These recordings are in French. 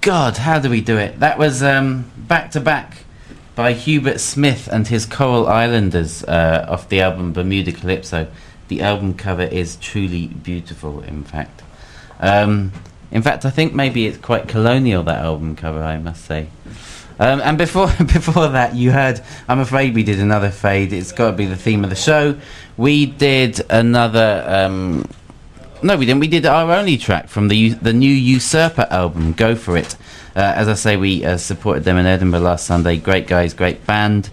God, how do we do it? That was back to back by Hubert Smith and his Coral Islanders off the album Bermuda Calypso. The album cover is truly beautiful, in fact. I think maybe it's quite colonial, that album cover, I must say. And before that, you heard, I'm afraid we did another fade. It's got to be the theme of the show. We did another... no, we didn't. We did our only track from the new Usurper album, Go For It. As I say, we supported them in Edinburgh last Sunday. Great guys, great band.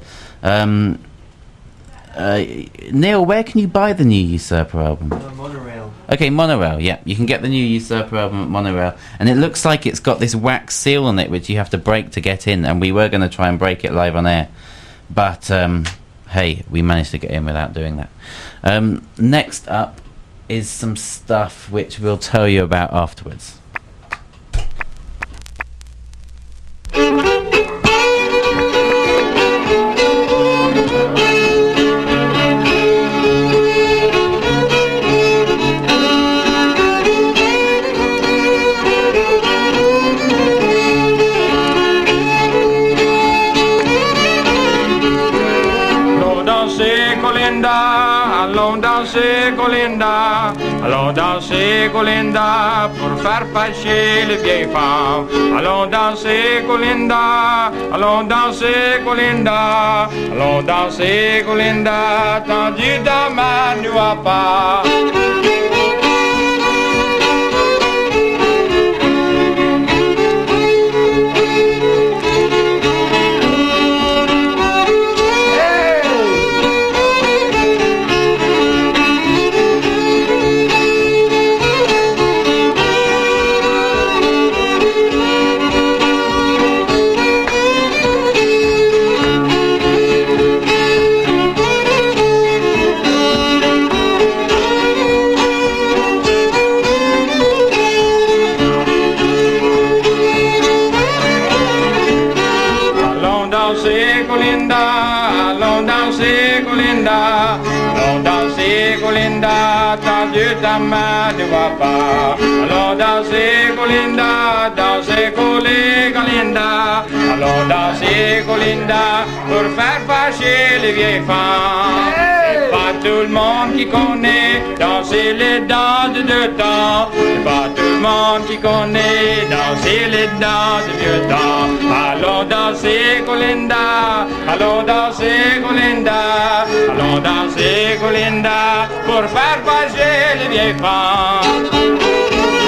Neil, where can you buy the new Usurper album? Monorail. Okay, Monorail, yeah. You can get the new Usurper album at Monorail. And it looks like it's got this wax seal on it, which you have to break to get in. And we were going to try and break it live on air. But, hey, we managed to get in without doing that. Next up is some stuff which we'll tell you about afterwards. Allons danser Colinda pour faire fâcher les vieilles femmes. Allons danser Colinda, allons danser Colinda, allons danser Colinda, tendu dans ma nuit pas. Ta main ne va pas. Allons danser Colinda, danser Colinda. Allons danser Colinda pour faire fâcher les vieilles femmes. C'est pas tout le monde qui connaît danser les danses de deux temps. C'est pas tout le monde qui connaît danser les danses de vieux temps. Allons danser Colinda, allons danser Colinda, allons danser Colinda pour faire fâcher les vieilles femmes.